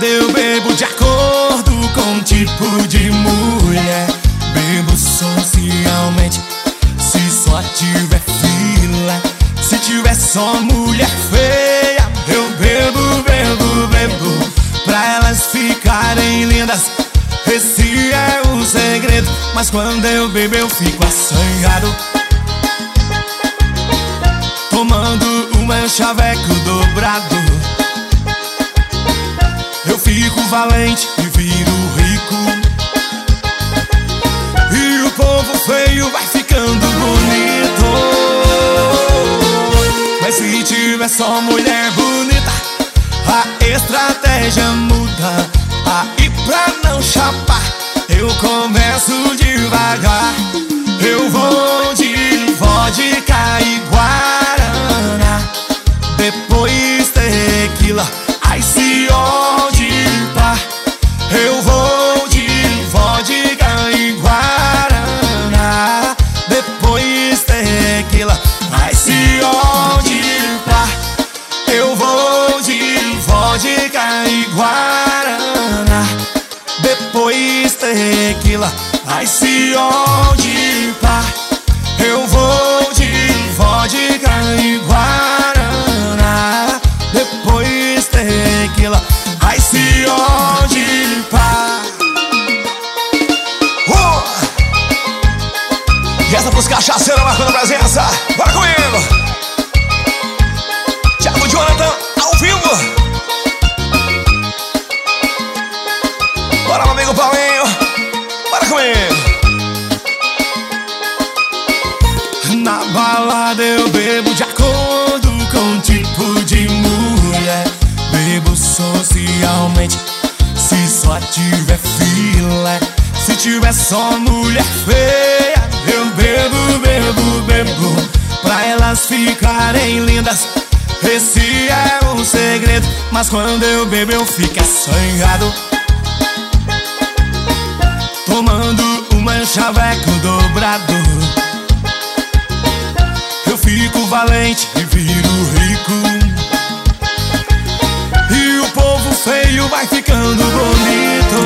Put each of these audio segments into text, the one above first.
balada eu bebo de acordo com o tipo de mulher. Bebo socialmente, se só tiver fila. Se tiver só mulher feia, eu bebo, bebo, bebo, pra elas ficarem lindas. Esse é o segredo. Mas quando eu bebo eu fico assanhado, tomando um chaveco dobrado. Eu fico valente e viro rico, e o povo feio vai ficando bonito. Mas se tiver só mulher bonita, a estratégia muda. Aí pra não chapar, eu começo devagar. Eu vou de vodka e guaraná, depois tequila, aí se de pá. Eu vou de vodka e guaraná, depois tequila, aí se de pá. Eu vou de vodka e guaraná, depois tequila, aí se de pá. Eu vou de vodka e guaraná, depois tequila, aí se de pá. E essa pros cachaceiros marcando presença. Bora comigo! Thiago Jonathan ao vivo. Bora, meu amigo Paulinho, bora comigo. Na balada eu bebo de acordo com o tipo de mulher. Bebo socialmente, se só tiver fila. Se tiver só mulher feia, eu bebo, bebo, bebo, pra elas ficarem lindas. Esse é o segredo. Mas quando eu bebo eu fico assanhado, tomando um chaveco dobrado. Eu fico valente e viro rico, e o povo feio vai ficando bonito.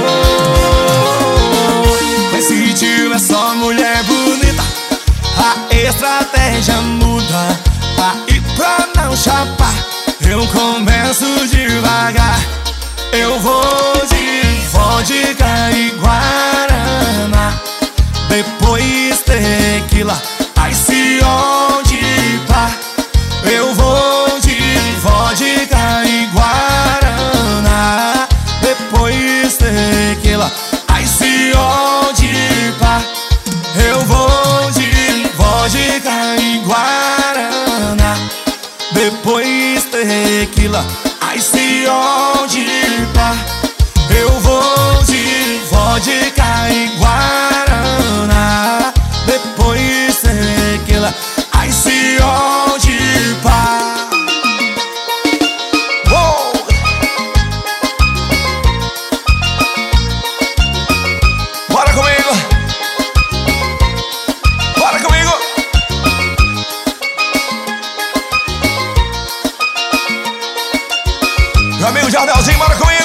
Mas se tiver só mulher bonita, a estratégia muda. Aí pra não chapar, eu começo devagar. Eu vou de vodka e guaraná, depois tequila, aí se de pá. Eu vou de vodka e guaraná, depois tequila, aí se de pá. Eu vou de vodka e guaraná, depois tequila, aí se de pá. Eu vou de vodka e guaraná, depois tequila, aí se de pá. Bora comigo, bora comigo. Meu amigo Jardelzinho, bora comigo.